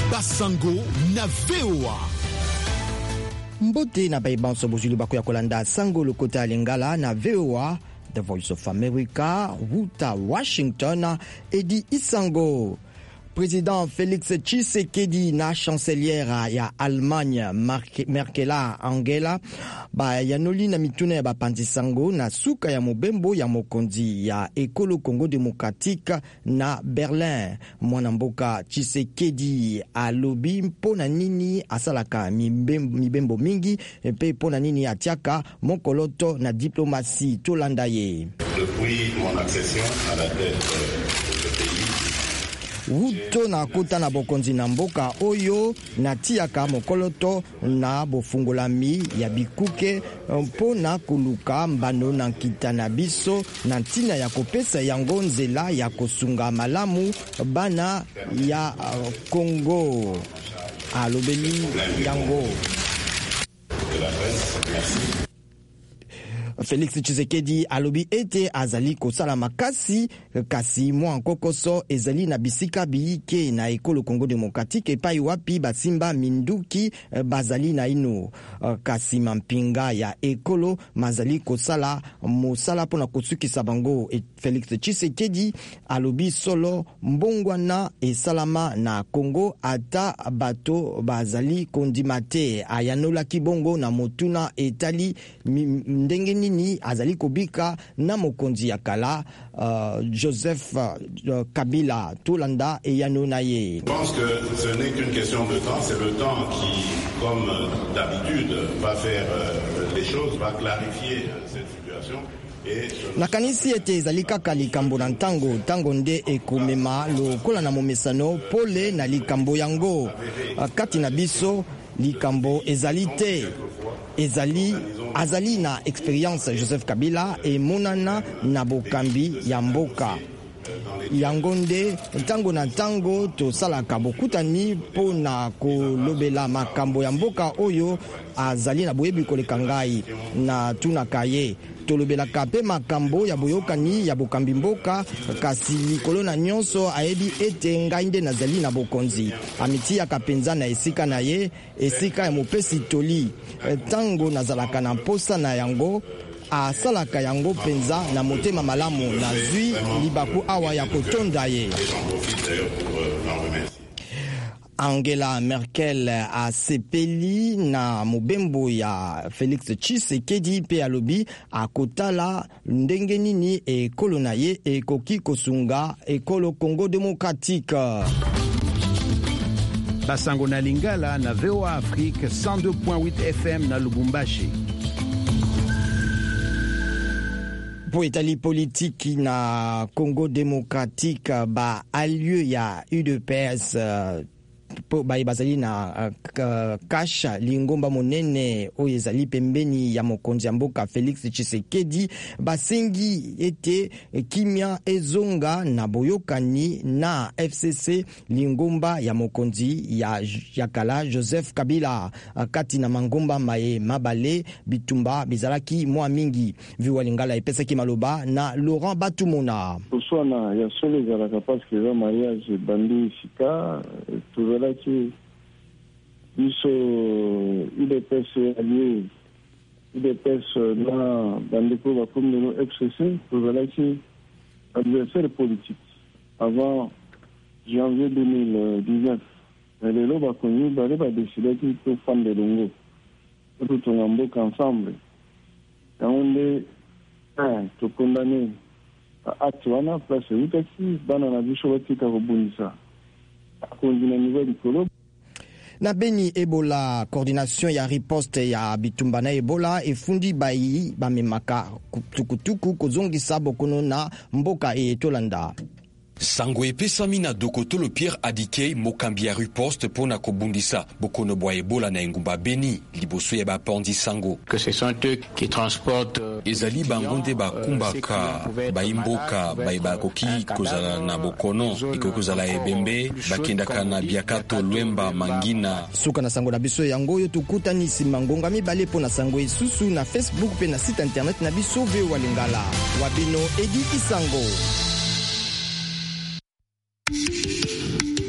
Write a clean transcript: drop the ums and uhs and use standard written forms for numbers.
Basango na VOA. Mbote na baibanso bozulu bakoya kolanda Sango Lokota Lingala na VOA, The Voice of America, Wuta Washington, Edi Isango. Président Félix Tshisekedi na chancelière ya Allemagne Merkela Angela ba yanoli na mituna ya bapanzi sango na suka ya mobembo ya mokonzi ya ekolo Congo Démocratique na Berlin. Mwanamboka Tshisekedi alobi mpona nini asalaka mibembo mingi mpe mpona nini atiaka mokoloto na diplomatie tolanda ye. Depuis mon accession à la tête de ce pays, Wuto na kota na bokonzi na mboka oyo na tiaka mokoloto na bofungolami ya bikuke mpo na kuluka mbano na nkita na biso na ntina ya kopesa yango nzela ya kosunga malamu bana ya Congo. Alobeli yango. Félix Tshisekedi alobi ete azali kosala makasi kasi mwa nkokoso ezali na bisika biyike na ekolo Congo Démocratique epai wapi basimba minduki bazali na ino kasi mampinga ya ekolo mazali kosala mosala pona kosukisa bango. Félix Tshisekedi alobi solo mbongwana esalama na Congo ata bato bazali kondimate ayanola kibongo na motuna etali ndenge ni azali kobika na mokonzi ya kala Joseph Kabila tolanda eyano na ye. Je pense que ce n'est qu'une question de temps, c'est le temps qui, comme d'habitude, va faire les choses, va clarifier cette situation. Nakanisi ete ezali kaka likambo na ntango nde ekomema lokola na momesano pole na likambo yango kati na biso likambo ezali te azali na experience Joseph Kabila emonana na bokambi ya mboka yango nde ntango na ntango tosalaka bokutani mpo na kolobela makambo ya mboka oyo azali na boyebi koleka ngai na tunaka ye tolobelaka pe makambo ya boyokani ya bokambi mboka kasi likolo na nyonso ayebi ete ngai nde nazali na bokonzi amitiaka penza na esika na ye esika ya mopesi toli ntango nazalaka na mposa na yango asalaka yango penza na motema malamu na zwi libaku awa ya kotonda ye. Angela Merkel asepeli na mobembo ya Félix Tshisekedi pe alobi akotala ndenge nini ekolo na ye ekoki kosunga ekolo Congo Démocratique. Basango na Lingala na VOA Afrique 102.8 FM na Lubumbashi. Po etali politiki na Congo Démocratique ba alieu ya UDPS po bazali na kasha lingomba monene oyo ezali pembeni ya mokonzi ya mboka Félix Tshisekedi basengi ete kimia ezonga na boyokani na FCC lingomba ya mokonzi ya kala Joseph Kabila kati na mangomba maye mabale bitumba bizalaki mwa mingi viwa Lingala epesaki maloba na Laurent Batumona kusona ya solo zalaka parce que le mariage bandi fika tuzalaki biso UDPS allié UDPS na bandeko bakomi no FCC tuzalaki adversaire politique avant janvier 2019 lelo bakonyi bale badecidaki tofanda longo totonga mboka ensemble yango nde tokondane acte wana place utaki bana na biso batika kobundisa akondina niveau likolo. Na Beni Ebola coordination ya riposte ya bitumba na Ebola efundi bayi bamemaka tukutuku kozongisa bokono na mboka etolanda. Sango epesami na dokotolo Pierre Adikei mokambi ya riposte pona kobundisa bokono bwa Ebola na engumba Beni liboso ya bapondi sango que ce sont eux qui transportent ezali bangonde bakumbaka baimboka baibakoki kozala na bokono iko kozala ebembe bakendaka na biakato Lwemba Mangina suka na sango na biso yango yo tukutanisi mangonga mibale pona sango esusu na Facebook pe na site internet na biso VOA Lingala wabino Edi Isango.